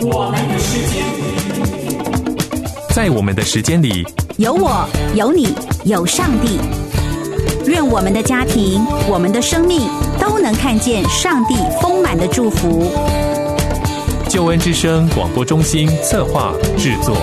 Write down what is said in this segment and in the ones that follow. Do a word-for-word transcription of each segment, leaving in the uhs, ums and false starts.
我们的时间， 在我们的时间里， 有我，有你，有上帝。愿我们的家庭，我们的生命都能看见上帝丰满的祝福。 救恩之声广播中心策划制作。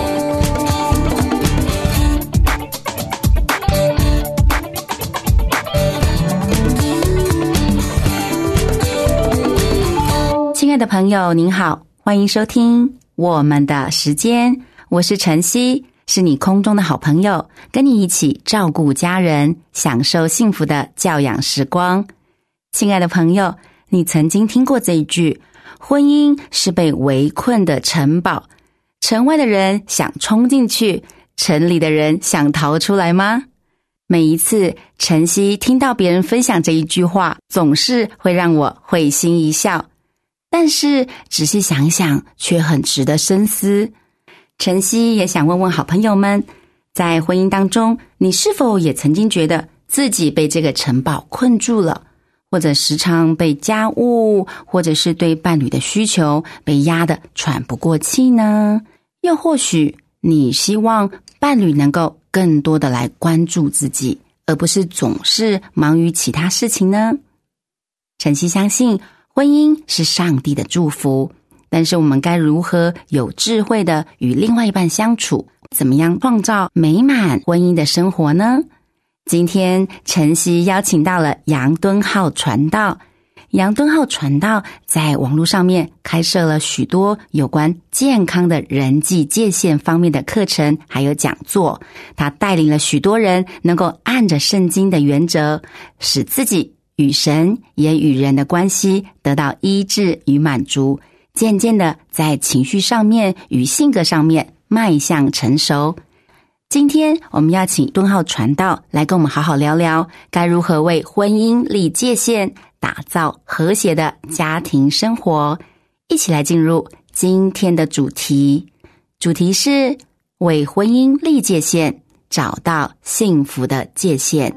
亲爱的朋友您好，欢迎收听我们的时间，我是晨曦，是你空中的好朋友，跟你一起照顾家人，享受幸福的教养时光。亲爱的朋友，你曾经听过这一句，婚姻是被围困的城堡，城外的人想冲进去，城里的人想逃出来吗？每一次晨曦听到别人分享这一句话，总是会让我会心一笑，但是仔细想想却很值得深思。晨曦也想问问好朋友们，在婚姻当中，你是否也曾经觉得自己被这个城堡困住了，或者时常被家务或者是对伴侣的需求被压得喘不过气呢？又或许你希望伴侣能够更多的来关注自己，而不是总是忙于其他事情呢？晨曦相信婚姻是上帝的祝福，但是我们该如何有智慧的与另外一半相处？怎么样创造美满婚姻的生活呢？今天晨曦邀请到了杨敦浩传道。杨敦浩传道在网络上面开设了许多有关健康的人际界限方面的课程还有讲座，他带领了许多人能够按着圣经的原则，使自己与神也与人的关系得到医治与满足，渐渐的在情绪上面与性格上面迈向成熟。今天我们要请敦浩传道来跟我们好好聊聊，该如何为婚姻立界限，打造和谐的家庭生活。一起来进入今天的主题，主题是为婚姻立界限，找到幸福的界限。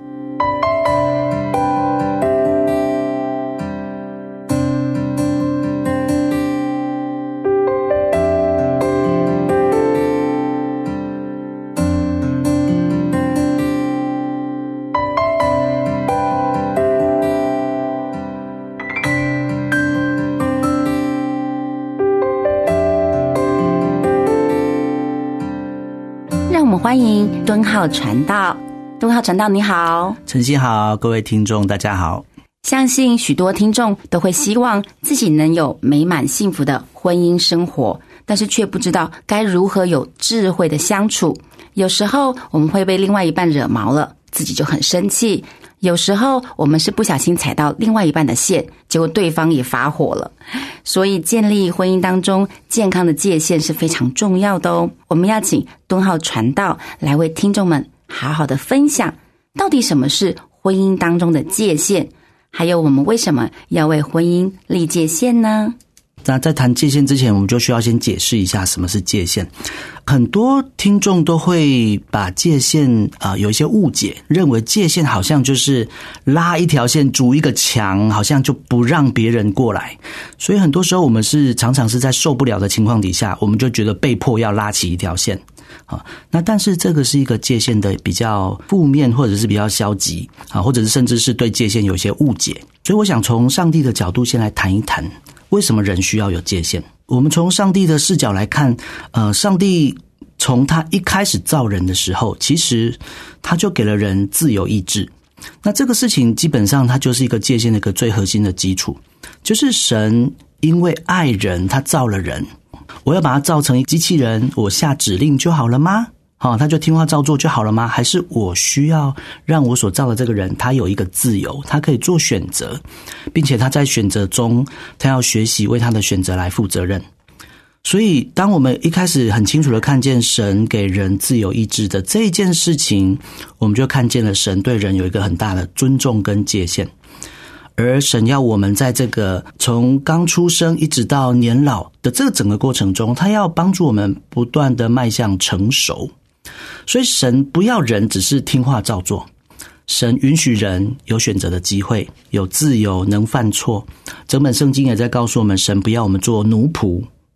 欢迎敦浩传道。敦浩传道你好。 晨曦好，各位听众大家好。 相信许多听众都会希望自己能有美满幸福的婚姻生活，但是却不知道该如何有智慧的相处。有时候我们会被另外一半惹毛了，自己就很生气，有时候我们是不小心踩到另外一半的线，结果对方也发火了。所以建立婚姻当中健康的界限是非常重要的哦。我们要请敦浩传道来为听众们好好的分享，到底什么是婚姻当中的界限，还有我们为什么要为婚姻立界限呢？ 那在谈界限之前，我们就需要先解释一下什么是界限。很多听众都会把界限啊、呃、有一些误解，认为界限好像就是拉一条线筑一个墙，好像就不让别人过来。所以很多时候我们是常常是在受不了的情况底下，我们就觉得被迫要拉起一条线。啊，那但是这个是一个界限的比较负面，或者是比较消极啊，或者是甚至是对界限有一些误解。所以我想从上帝的角度先来谈一谈，为什么人需要有界限。我们从上帝的视角来看，呃，上帝从他一开始造人的时候，其实他就给了人自由意志。那这个事情基本上它就是一个界限的一个最核心的基础，就是神因为爱人，他造了人。我要把它造成机器人，我下指令就好了吗？好、哦，他就听话照做就好了吗？还是我需要让我所造的这个人，他有一个自由，他可以做选择，并且他在选择中，他要学习为他的选择来负责任。所以当我们一开始很清楚的看见神给人自由意志的这一件事情，我们就看见了神对人有一个很大的尊重跟界限。而神要我们在这个从刚出生一直到年老的这个整个过程中，他要帮助我们不断的迈向成熟。所以神不要人只是听话照做，神允许人有选择的机会，有自由，能犯错。整本圣经也在告诉我们，神不要我们做奴仆，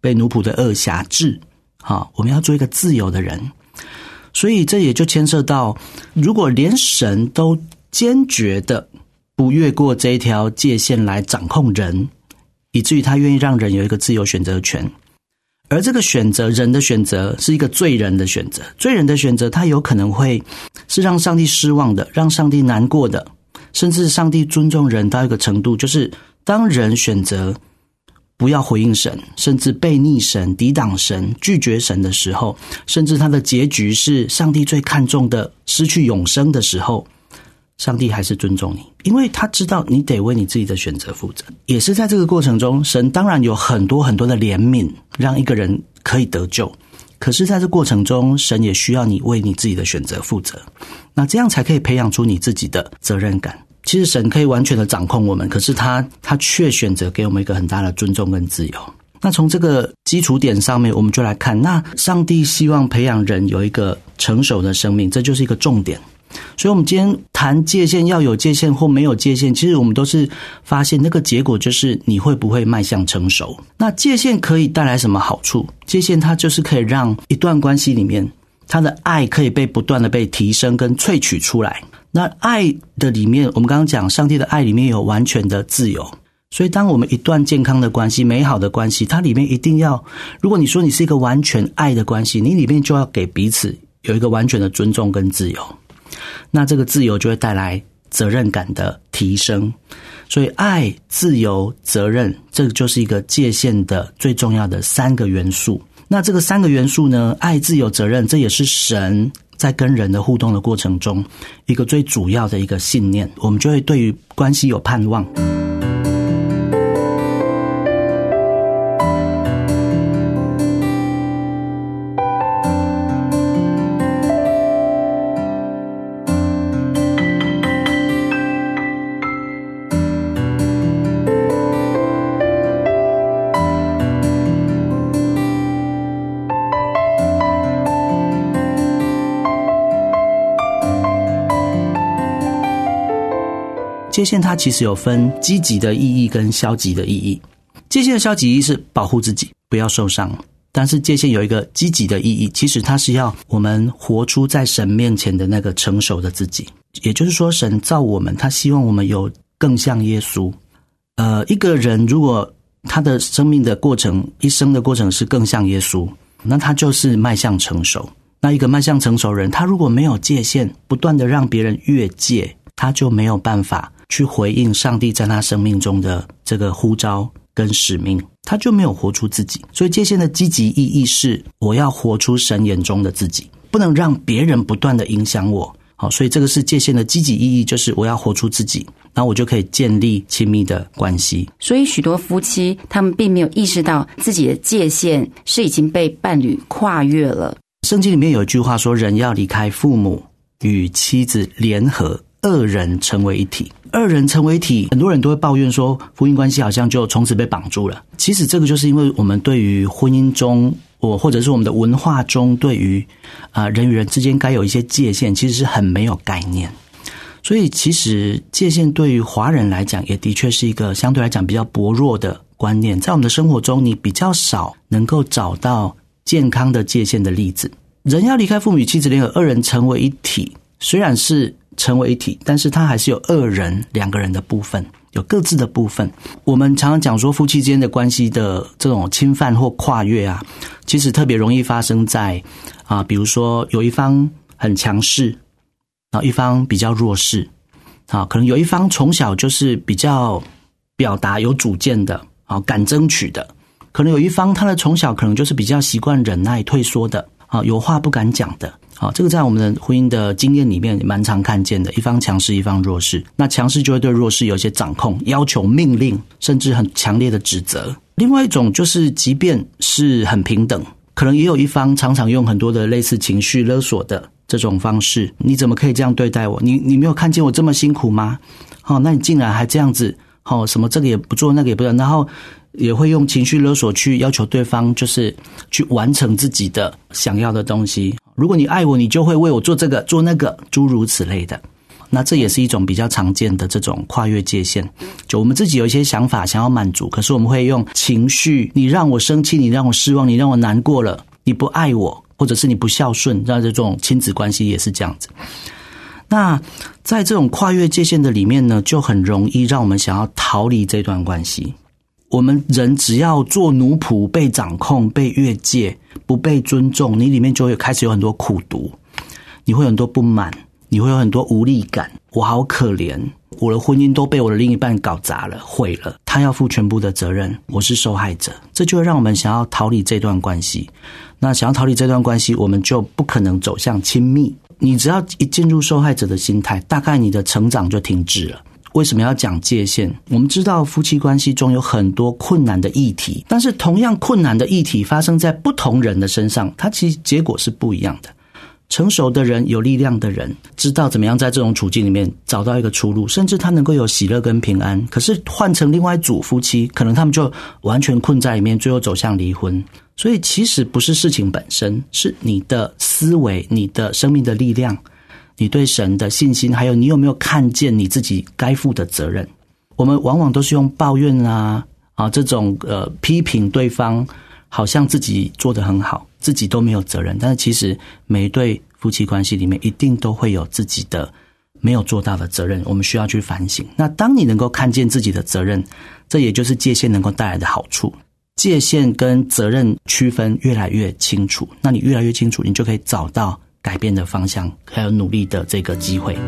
被奴仆的恶辖制。好，我们要做一个自由的人。所以这也就牵涉到，如果连神都坚决的不越过这一条界限来掌控人，以至于他愿意让人有一个自由选择权，而这个选择，人的选择是一个罪人的选择，罪人的选择他有可能会是让上帝失望的，让上帝难过的，甚至上帝尊重人到一个程度，就是当人选择不要回应神，甚至背逆神、抵挡神、拒绝神的时候，甚至他的结局是上帝最看重的失去永生的时候，上帝还是尊重你，因为他知道你得为你自己的选择负责。也是在这个过程中，神当然有很多很多的怜悯，让一个人可以得救，可是在这过程中，神也需要你为你自己的选择负责，那这样才可以培养出你自己的责任感。其实神可以完全的掌控我们，可是他他却选择给我们一个很大的尊重跟自由。那从这个基础点上面，我们就来看，那上帝希望培养人有一个成熟的生命，这就是一个重点。所以我们今天谈界限，要有界限或没有界限，其实我们都是发现那个结果就是你会不会迈向成熟。那界限可以带来什么好处？界限它就是可以让一段关系里面，它的爱可以被不断的被提升跟萃取出来。那爱的里面，我们刚刚讲上帝的爱里面有完全的自由，所以当我们一段健康的关系、美好的关系，它里面一定要，如果你说你是一个完全爱的关系，你里面就要给彼此有一个完全的尊重跟自由，那这个自由就会带来责任感的提升。所以爱、自由、责任，这个就是一个界限的最重要的三个元素。那这个三个元素呢，爱、自由、责任，这也是神在跟人的互动的过程中一个最主要的一个信念，我们就会对于关系有盼望。界限它其实有分积极的意义跟消极的意义。界限的消极意义是保护自己不要受伤，但是界限有一个积极的意义，其实它是要我们活出在神面前的那个成熟的自己。也就是说，神造我们，他希望我们有更像耶稣。呃，一个人如果他的生命的过程、一生的过程是更像耶稣，那他就是迈向成熟。那一个迈向成熟人，他如果没有界限，不断的让别人越界，他就没有办法去回应上帝在他生命中的这个呼召跟使命，他就没有活出自己。所以界限的积极意义是，我要活出神眼中的自己，不能让别人不断的影响我。好，所以这个是界限的积极意义，就是我要活出自己，然后我就可以建立亲密的关系。 所以许多夫妻他们并没有意识到自己的界限是已经被伴侣跨越了。 圣经里面有一句话说，人要离开父母，与妻子联合，二人成为一体。二人成为一体，很多人都会抱怨说婚姻关系好像就从此被绑住了。其实这个就是因为我们对于婚姻中，我或者是我们的文化中，对于啊、呃、人与人之间该有一些界限，其实是很没有概念。所以其实界限对于华人来讲，也的确是一个相对来讲比较薄弱的观念。在我们的生活中，你比较少能够找到健康的界限的例子。人要离开父母与妻子联合，二人成为一体，虽然是成为一体，但是它还是有二人两个人的部分，有各自的部分。我们常常讲说夫妻之间的关系的这种侵犯或跨越啊，其实特别容易发生在啊，比如说有一方很强势，然后一方比较弱势啊，可能有一方从小就是比较表达有主见的啊，敢争取的，可能有一方他的从小可能就是比较习惯忍耐退缩的啊，有话不敢讲的。好，这个在我们的婚姻的经验里面蛮常看见的，一方强势一方弱势，那强势就会对弱势有一些掌控、要求、命令，甚至很强烈的指责。另外一种就是即便是很平等，可能也有一方常常用很多的类似情绪勒索的这种方式，你怎么可以这样对待我？你你没有看见我这么辛苦吗？好，那你竟然还这样子，好，什么这个也不做那个也不做，然后也会用情绪勒索去要求对方就是去完成自己的想要的东西。如果你爱我，你就会为我做这个做那个，诸如此类的。 那这也是一种比较常见的这种跨越界限，就我们自己有一些想法想要满足，可是我们会用情绪，你让我生气，你让我失望，你让我难过了，你不爱我，或者是你不孝顺，让这种亲子关系也是这样子。那在这种跨越界限的里面呢，就很容易让我们想要逃离这段关系。我们人只要做奴仆，被掌控，被越界，不被尊重，你里面就会开始有很多苦毒，你会有很多不满，你会有很多无力感，我好可怜，我的婚姻都被我的另一半搞砸了，毁了，他要负全部的责任，我是受害者。这就会让我们想要逃离这段关系。那想要逃离这段关系，我们就不可能走向亲密。你只要一进入受害者的心态，大概你的成长就停滞了。为什么要讲界限？我们知道夫妻关系中有很多困难的议题，但是同样困难的议题发生在不同人的身上，它其实结果是不一样的。成熟的人，有力量的人，知道怎么样在这种处境里面找到一个出路，甚至他能够有喜乐跟平安。可是换成另外一组夫妻，可能他们就完全困在里面，最后走向离婚。所以其实不是事情本身，是你的思维，你的生命的力量，你对神的信心，还有你有没有看见你自己该负的责任。我们往往都是用抱怨啊啊这种呃批评对方，好像自己做得很好，自己都没有责任。但是其实每一对夫妻关系里面一定都会有自己的没有做到的责任，我们需要去反省。那当你能够看见自己的责任，这也就是界限能够带来的好处。界限跟责任区分越来越清楚，那你越来越清楚，你就可以找到改变的方向，还有努力的这个机会。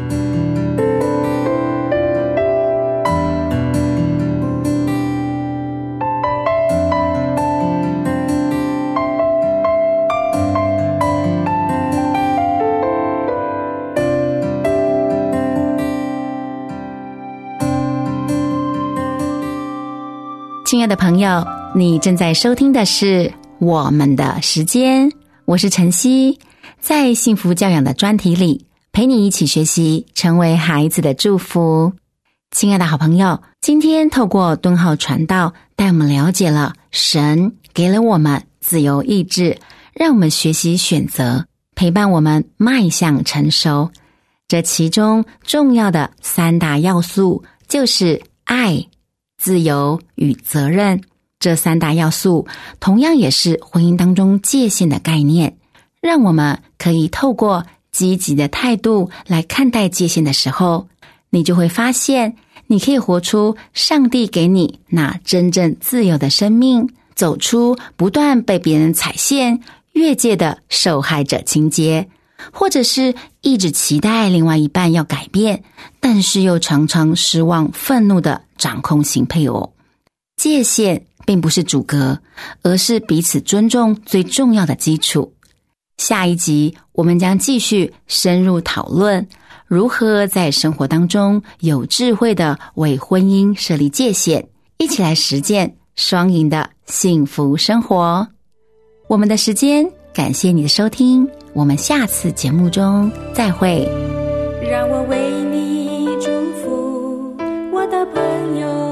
亲爱的朋友，你正在收听的是我们的时间，我是晨曦，在幸福教养的专题里，陪你一起学习，成为孩子的祝福。亲爱的好朋友，今天透过敦浩传道，带我们了解了神给了我们自由意志，让我们学习选择，陪伴我们迈向成熟。这其中重要的三大要素就是爱、自由与责任。这三大要素同样也是婚姻当中界限的概念，让我们可以透过积极的态度来看待界限的时候，你就会发现你可以活出上帝给你那真正自由的生命，走出不断被别人踩线越界的受害者情节，或者是一直期待另外一半要改变，但是又常常失望愤怒的掌控型配偶。界限并不是阻隔，而是彼此尊重最重要的基础。下一集我们将继续深入讨论如何在生活当中有智慧的为婚姻设立界限，一起来实践双赢的幸福生活。我们的时间，感谢你的收听，我们下次节目中再会。 让我为你祝福，我的朋友，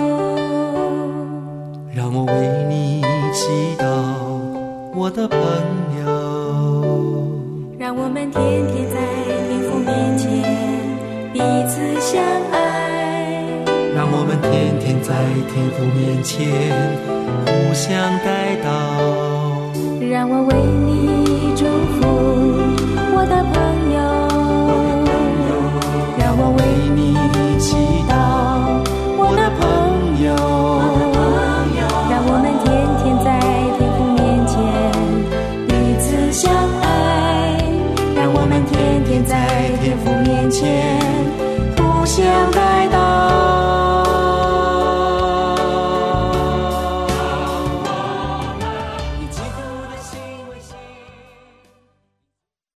让我为你祈祷，我的朋友， 让我们天天在天父面前彼此相爱， 让我们天天在天父面前互相代祷， 让我为你祝福，我的朋友，让我为你祈祷，我的朋友，让我们天天在天父面前彼此相爱，让我们天天在天父面前互相代祷。